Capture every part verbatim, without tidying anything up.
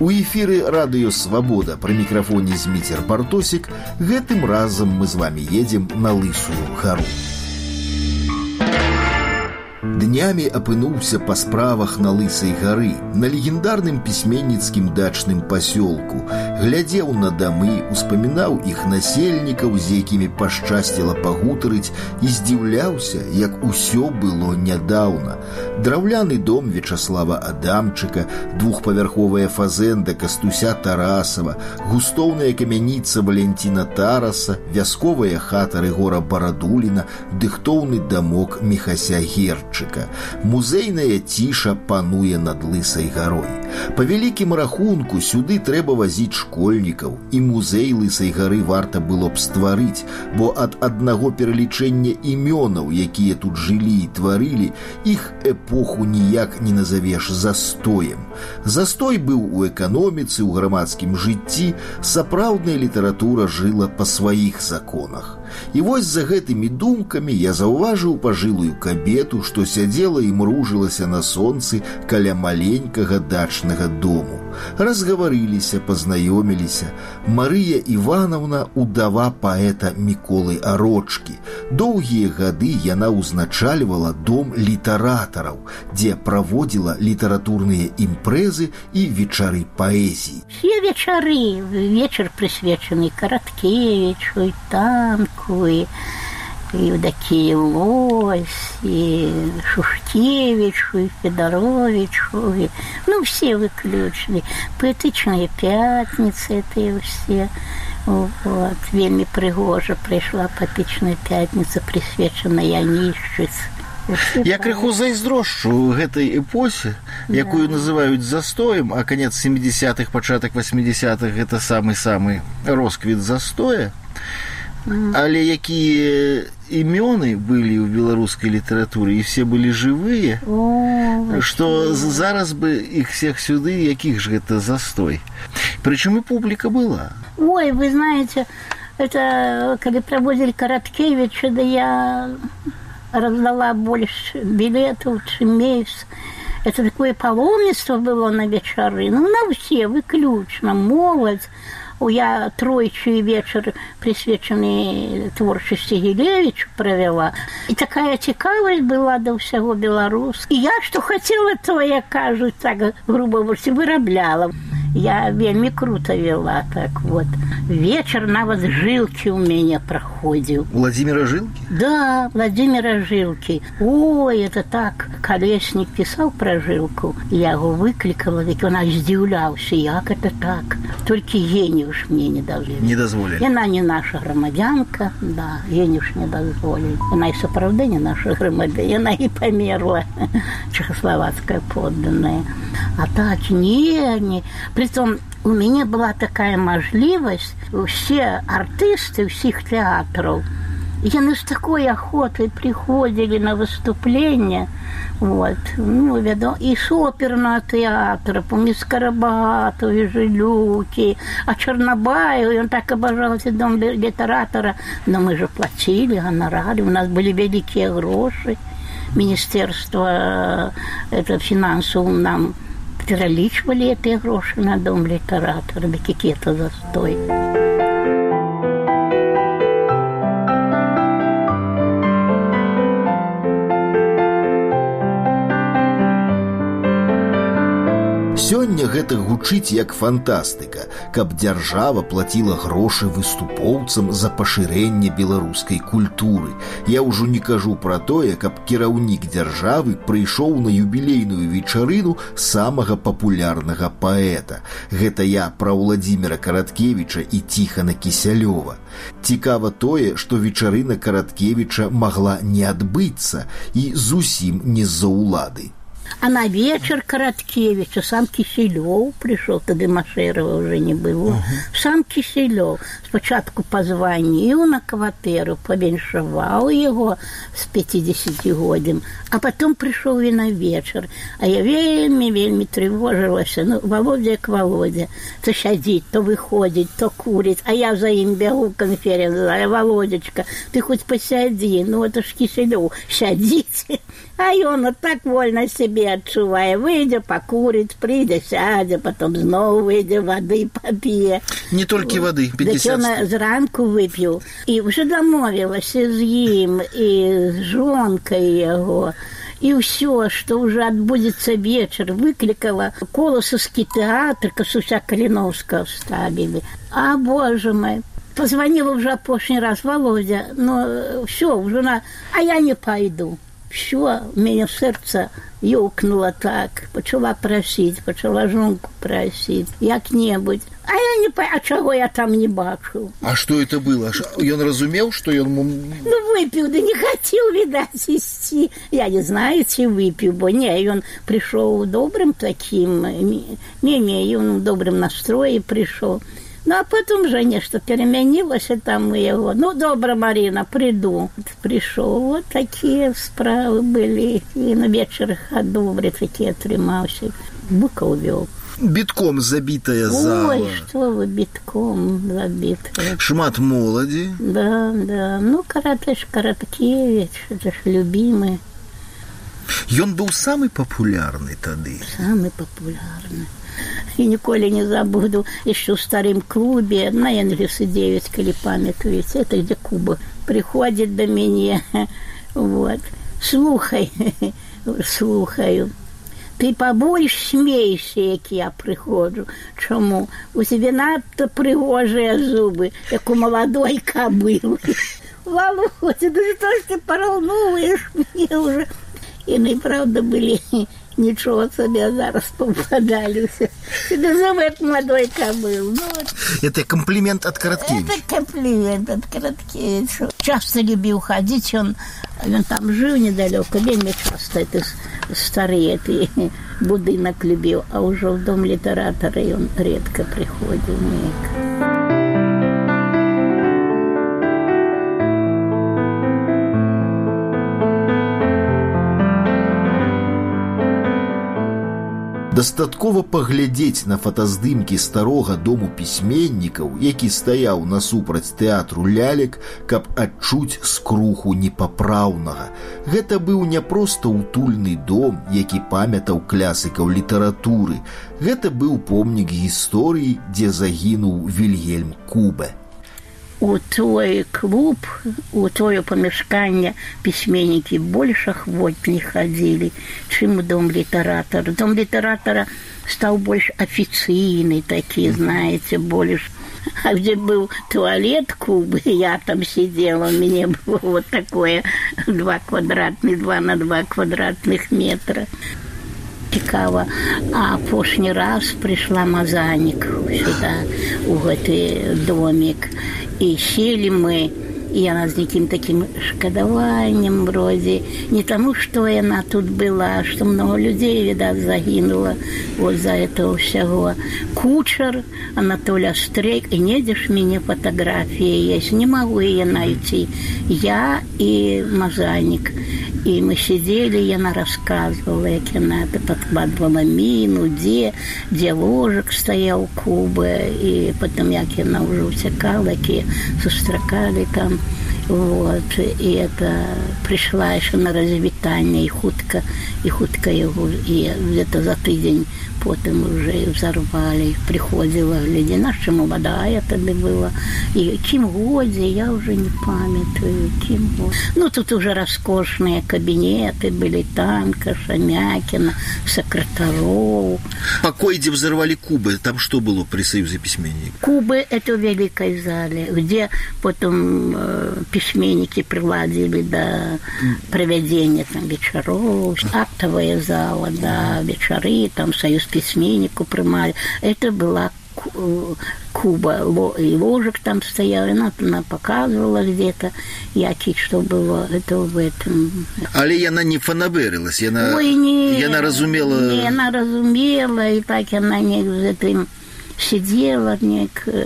У эфіры радыё «Свабода» пры мікрафоне Зміцер Бартосік. Гэтым разам мы з вамі едзем на Лысую гару. Днямі апынуўся па справах на Лысай гары, на легендарным пісьменніцкім дачным пасёлку. Глядзеў на дамы, успамінаў іх насельнікаў, з якімі пашчасціла пагутарыць, і здзіўляўся, як усё было нядаўна. Драўляны дом Вячаслава Адамчыка, двухпавярховая фазенда Кастуся Тарасава, густоўная камяніца Валянціна Тараса, вясковая хата Рыгора Барадуліна, дыхтоўны дамок Міхася Герчыка. Музейная ціша пануе над Лысай гарой. Па вялікім рахунку сюды трэба вазіць школьнікаў, і музей Лысай гары варта было б стварыць, бо ад аднаго пералічэння імёнаў, якія тут жылі і тварылі, іх эпоху ніяк не назавеш застоем. Застой быў у эканоміцы, у грамадскім жыцці, сапраўдная літаратура жыла па сваіх законах. І вось за гэтымі думкамі я заўважыў пажылую кабету, што сядзела і мружылася на сонцы каля маленькага дачнага дому. Разгаварыліся, пазнаёміліся. Марыя Івановна – удава паэта Міколы Арочкі. Доўгія гады яна ўзначальвала дом літаратараў, дзе праводзіла літаратурныя імпрэзы і вечары паэзіі. Все вечары, вечар прысвечаны Караткевічу, і Танку, і Евдокии Лось, и Шушкевичу, и Федоровичу, и, ну, все выключили. Поэтичная пятница, это и все. Вот. Вельми пригожа прийшла поэтичная пятница, присвячена Янішчыц. Я крыху зайздрошчу гэтай эпосе, якую да. называюць застоем, а конец семидесятых, пачатак восьмидесятых – это самы-самы росквіт застоя. Але якія імёны былі ў беларускай літаратуры, і все былі жывыя, што зараз бы іх всех сюды, якіх ж гэта застой. Причем и публика была. Ой, вы знаете, это когда проводили Короткевича, да я раздала больше билетов, чем месяц. Это такое паломніцтво было на вечары, ну, на все, выключно, молодь. Я тройчий вечер, присвячений творчості Гілевичу, провела. І така цікавість була до всього білоруського. І я, що хотіла, то, як кажуть, так, грубо говоря, виробляла. Я вельми круто вела, так вот. Вечер нават Жилки у меня проходил. Владимира Жилки? Да, Владимира Жилки. Ой, это так. Колесник писал про Жилку. Я его выкликала, ведь он издивлялся. Як это так? Только гений уж мне не дозволили. Не дозволили. Она не наша громадянка, да, гений уж не дозволили. Она и соправда не наша громадянка, она и померла, чехословацкая подданная. А так, не, не. Притом у меня была такая можливость, все артисты всех театров, яны с такой охотой приходили на выступления, вот, ну, веду, и с оперного театра, помню, Скоробогатов, и Жилюки, а Чернобаев, он так обожал этот дом литератора, но мы же платили гонорары, у нас были великие гроши, Министерство это, финансов нам перелічвали эти гроши на дом литератора, да какие-то застой. Сёння гэта гучыць як фантастыка, каб дзяржава плаціла грошы выступоўцам за пашырэнне беларускай культуры. Я ўжо не кажу пра тое, каб кіраўнік дзяржавы прыйшоў на юбілейную вечарыну самага папулярнага паэта. Гэта я пра Владимира Караткевіча і Тихона Кісялёва. Цікава тое, што вечарына Караткевіча магла не адбыцца і зусім не з-за ўлады. А на вечер Короткевича сам Киселев пришел, тогда Машерова уже не было. Uh-huh. Сам Киселев спочатку позвонил на квартиру, повіншував его с пятидесятигодием, а потом пришел и на вечер. А я вельми, вельми тревожилась. Ну, Володя к Володя. То сядет, то выходит, то курит. А я за им бегу конференцию. Володечка, ты хоть посяди. Ну, это ж Киселев. Сядите. А он вот так вольно себе сябе адчувае, выйдзе пакурыць, прыйдзе, сядзе, потом зноў выйдзе вады пап'е. Не толькі вады, пятьдесят. Дык ён зранку выпіў і ўжо дамовілася з ім і з жонкай яго. И все, что уже отбудется вечер, выкликала Колосовский театр, Косуся Калиновского вставили. А, боже мой, позвонила уже опошний раз Володя, но все, уже на... А я не пойду. Все, у меня сердце ёкнуло так, почала просить, почала жонку просить, як-небудь. А я не пойду, а чего я там не бачу? А что это было? Он разумел, что он... Ну, выпил, да не хотел, видать, идти. Я не знаю, чи выпил, бо не, он пришел добрым таким, не-не, он в добрым настрое пришел. Ну, а потом же нечто переменилось, и там его, ну, добро, Марина, приду. Пришел, вот такие справы были. И на вечер добрые такие отрымался. Быка увел. Битком забитая зала. Ой, что вы, битком забитая. Шмат молади. Да, да. Ну, Каратыш Караткевич, это ж любимый. Ён был самый популярный тогда. Самый популярный. И николи не забуду, еще в старом клубе на Энгельса девять, коли памятуете, это где Куба, приходит до меня, вот, слухай, слухаю, ты побольше смейся, як я приходжу. Чому? У тебе надто пригожие зубы, як у молодой кобылы. Володя, ну что ж ты поролнуешь мне уже? И мы, правда, были... Ничего себе, зараз попадались. Тебе зовут молодой кобыл. Ну, вот. Это комплимент от Короткевича? Это комплимент от Короткевича. Часто любил ходить, он, он там жил недалеко, вельми часто это старый это, будинок любил, а уже в дом литератора он редко приходил. Дастаткова паглядзець на фотаздымкі старога дому пісьменнікаў, які стаяў насупраць тэатру лялек, каб адчуць скруху непапраўнага. Гэта быў не проста утульны дом, які памятаў клясыкаў літаратуры. Гэта быў помнік гісторыі, дзе загінуў Вільгельм Кубе. У твой клуб, у твое помешкание письменники больше хвост не ходили, чем в дом литератора. Дом литератора стал больше официальный, такие, знаете, больше. А где был туалет клуб, я там сидела, у меня было вот такое два квадратных, два на два квадратных метра. Цікава. А апошні раз пришла Мазанік сюда, у гэты домик. И сели мы, и она с неким таким шкодованием вроде, не тому, что она тут была, что много людей, видать, загинуло вот за этого всего. Кучер, Анатолий Острейк, и недешь мне фотографии есть, не могу ее найти. Я и Мазанік. И мы сидели, и она рассказывала, как она подкладывала мину, где, где ложек стоял Куба, и потом, как она уже утекала, как сустракали там. Вот. И это пришла еще на развитание, и хутка, и хутка его, и где-то за тыдень потом уже взорвали. Приходила, гляди, наша молодая тогда была. И кем годе, я уже не памятаю, кем годе. Ну, тут уже роскошные кабинеты были, Танка, Шамякина, Сократаров. Покой, где взорвали Кубы, там что было при Союзе письменников? Кубы — это в Великой зале, где потом э, письменники приладили до проведения там вечеров, актовая зала, да, вечеры, там Союз письменников принимали. Это была Куба, и ложек там стоял, и она, она показывала где-то, який, что было, это в этом. Але она не фанаберилась, она, Ой, не, она разумела... Не, она разумела, и так она не с этим сидела, не...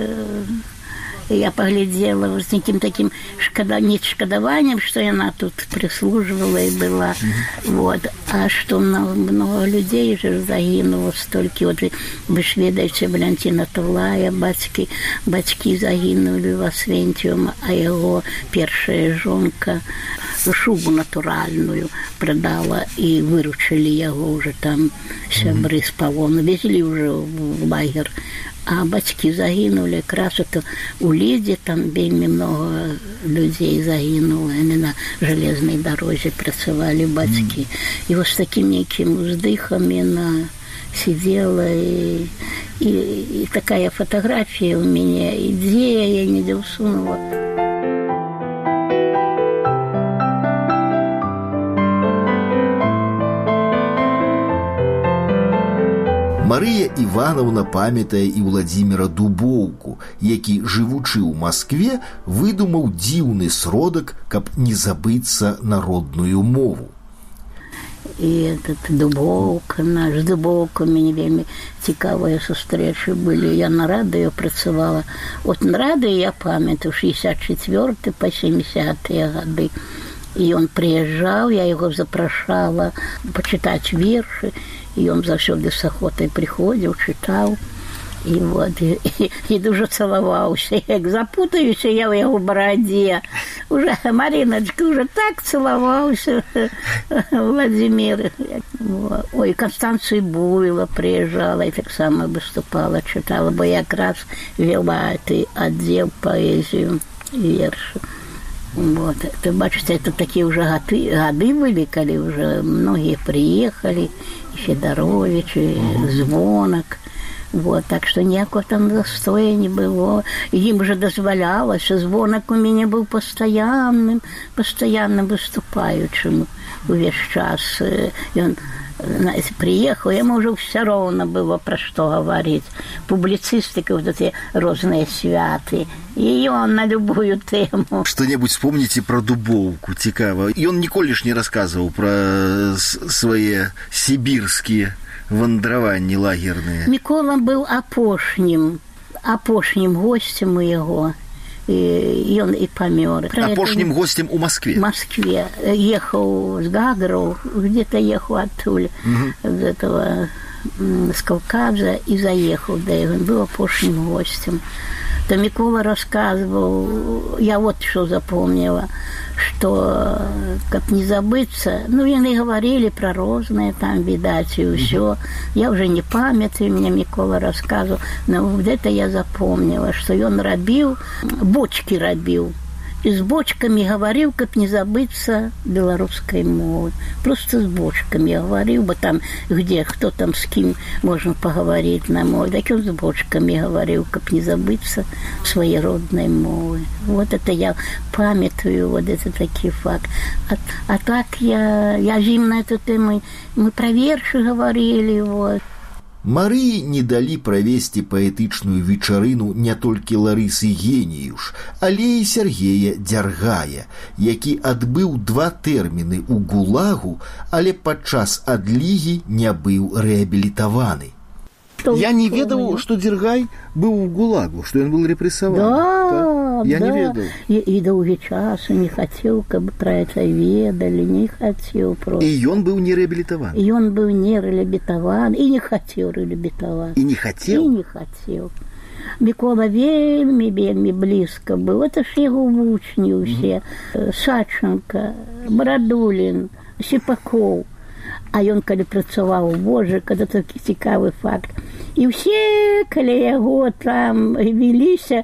Я поглядела вот с неким таким шкода, не шкодованием, что она тут прислуживала и была. Mm-hmm. Вот. А что много, много людей же загинуло столько. Вот вы ж ведаете, Валентина Тулая, бацьки, бацьки загинули в Освенциуме, а его первая жонка шубу натуральную продала, и выручили его уже там сябры с полону, везли уже в лагерь. А бацькі загінулі, якраз это у Лідзе там вельмі много людей загінула, яны на железнай дарозе працавалі бацькі. І вось таким нейкім уздыхам яна сидела, и, и, и такая фотография у меня, и где я не усунула. Марыя Івановна памятае і Владзіміра Дубоўку, які, жывучы ў Маскве, выдумаў дзіўны сродак, каб не забыцца на родную мову. И этот Дубоўка, наш Дубоўка, у мяне вельмі цікавыя сустрэчы былі. Я на радыё працавала. От на радыё я памятаю шестьдесят четвёртый по семидесятые гады. И он приезжал, я его запрашала почитать верши. И он заўсёды с охотой приходил, читал. И вот, и, и, и дуже целовался. Як запутаюсь я в его бороде. Уже, Мариночка, уже так целовался Владимир. Ой, Констанция Буйла приезжала и так само выступала, читала. Бо я как раз вела этот отдел поэзию и верши. Вот. Ты бачите, это такие уже годы, годы были, когда уже многие приехали. И Федорович, и Звонок. Вот, так что ніякого там застоя не было. Им же дозволялось. Звонок у меня был постоянным, постоянно выступающим весь час. И он, знаете, приехал, ему уже все равно было про что говорить. Публицистика, вот эти разные святы. И он на любую тему. Что-нибудь вспомните про Дубоўку, цікаво. И он ніколі ж не рассказывал про свои сибирские вандраванні лагерныя. Мікола быў апошнім, апошнім гостем у яго. И он и помер. Апошнім это... гостем у Москве? В Москве. Ехал с Гагров, где-то ехал оттуда, угу. Из этого, с Кавказа, и заехал. Да, и он был апошнім гостем. То Микола рассказывал, я вот что запомнила, что, как не забыться, ну, они говорили про розные там, видать, и все. Я уже не памятаю, мне Микола рассказывал, но вот это я запомнила, что он робил, бочки робил. И с бочками говорил, как не забыться белорусской мовы. Просто с бочками говорил, бы там, где, кто там с кем можно поговорить на мове. Так он с бочками говорил, как не забыться своей родной мовы. Вот это я памятую, вот это такие факты. А, а так я, я жим на эту тему, мы про верши говорили, вот. Марыі не далі правесці паэтычную вечарыну не толькі Ларысы Геніюш, але і Сергея Дзяргая, які адбыў два тэрміны ў гулагу, але падчас адлігі не быў рэабілітаваны. Я не ведаў, што Дзяргай быў у гулагу, што ён быў рэпрэсаваны. Да, я да. не ведаў. І, і доўгі час не хацеў, каб пра гэта ведалі, не хацеў просто. І ён быў не рэабілітаваны. І ён быў не рэабілітаваны, і не хацеў рэабілітаваны. І не хацеў? І не хацеў. Мікола вельмі, вельмі блізка быў. Это ж яго вучні ўсе. Mm-hmm. Саченко, Барадулін, Сіпакоў. А ён, калі працаваў, боже, калі такі цікавы факт. І ўсе, калі яго там веліся,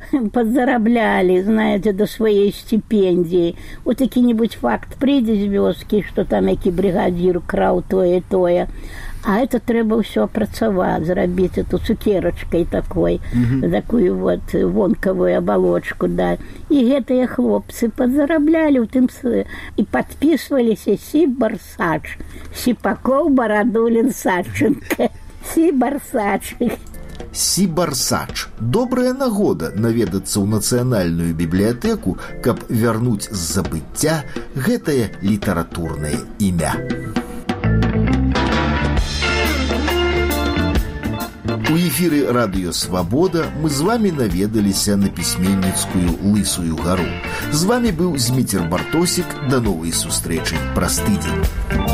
подзараблялі, знаете, до своей стипендии. Вот какой-нибудь факт прийде з вёскі, что там які бригадир краў тое, тое. А это трэба ўсё працаваць, зрабіць эту цукерочкой такой, mm-hmm. такую вот вонкавую оболочку, да. И гэтыя хлопцы подзараблялі ў тым и подписываліся Сибарсач, Сипаков, Барадулин, Саченко. Сибарсач. Сибарсач. Добрая нагода наведацца ў нацыянальную бібліятэку, каб вярнуць з забыцця гэтае літаратурнае імя. У эфіры радыё «Свабода» мы з вамі наведаліся на пісьменніцкую Лысую гару. З вамі быў Зміцер Бартосік. Да новай сустрэчы праз тыдзень.